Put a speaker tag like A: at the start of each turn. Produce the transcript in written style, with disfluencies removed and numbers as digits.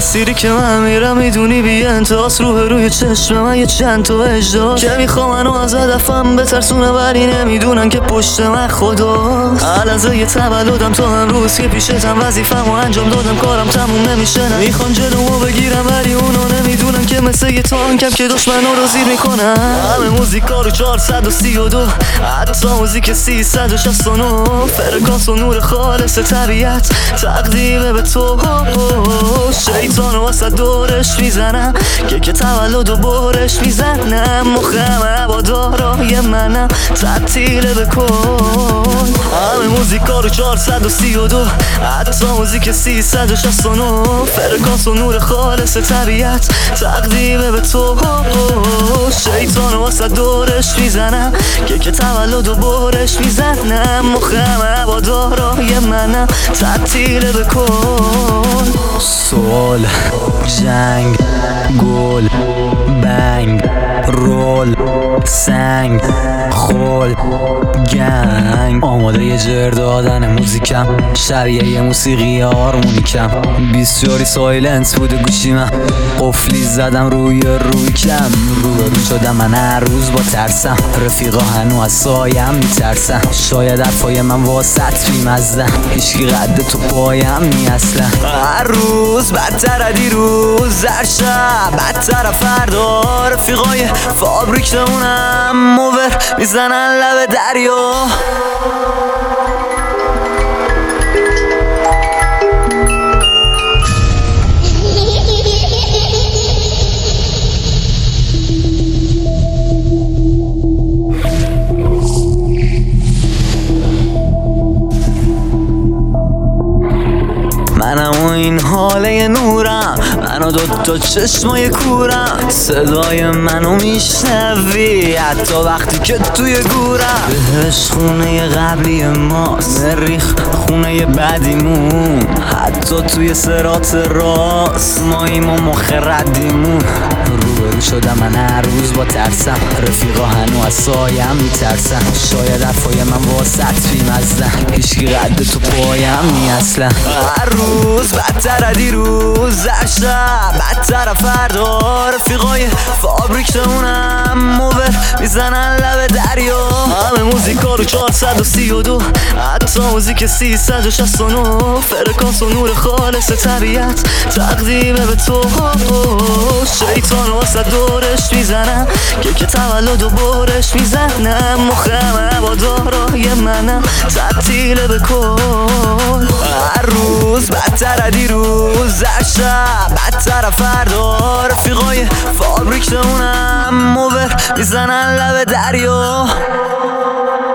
A: مسیری که من میرم میدونی بی انتهاست، روی چشم من یه چند تا اجدا که میخوام منو از هدفم بترسونه، ولی نمیدونن که پشت من خداست. لحظه یه تولدم تا امروز که پیشتم وظیفه‌مو انجام دادم، کارم تموم نمیشه، میخوان جلومو بگیرم ولی اونا نمیدونن که مثل یه تانکم که دشمنا رو زیر میکنن. همه موزیکا رو 432، حتی موزیک 369، فرکانس و نور خالص طبیعت تقدیم به تو. شیطان واسه دورش میزنم که تولد و برش میزنم، مخم هوادارای منم تعطیل بکن. همه موزیکا رو 432، حتی موزیک 369، فرکانس و نور خالص طبیعت تقدیم به تو. شیطان واسه دورش میزنم که تولد و برش میزنم، مخم هوادارای منم تعطیل بکن.
B: سول، جنگ، گل، بنگ، رول، سنگ، خول، گنگ، آماده یه جر دادن موزیکم، شبیه یه موسیقی هارمونیکم. 20 جاری سایلنس بوده گوشی من، قفلی زدم روی کم، رو شدم من هر روز با ترسم، رفیقا هنو از سایم میترسن، شاید حرفای من واسط بیمزدن، هیچکی قد تو پایم نی اصلا. هر روز بدتر دیروز، هر شب بدتر فردا، رفیقای فابریکمونم موور میزنن لب دریا. منم و این حاله نورم، من و دوتا چشمای کورم، صدای منو میشنوی حتی وقتی که توی گورم. بهش خونه قبلی ماست، مریخ خونه بعدیمون، حتی توی سرات راست ماییم و مخ ردیمون. روبرو شدم من هر روز با ترسم، رفیقا هنو از سایم میترسن، شاید حرفای من واسط بیمزدن، هیچکی قد تو پایم نی اصلا. هر روز بدتر دیروز، هر شب بدتر فردا، رفیقای فابریکمونم موور میزنن لب دریا. همه موزیکا رو 432، حتی موزیک 369، فرکانس و نور خالص طبیعت تقدیم به تو. شیطان واسه دورش میزنم که تولد و برش میزنم، مخم هوادارای منم تعطیل بکن. هر روز بدتر دیروز، هر شب بدتر فردا، رفیقای فابریکمونم موور میزنن لب دریا.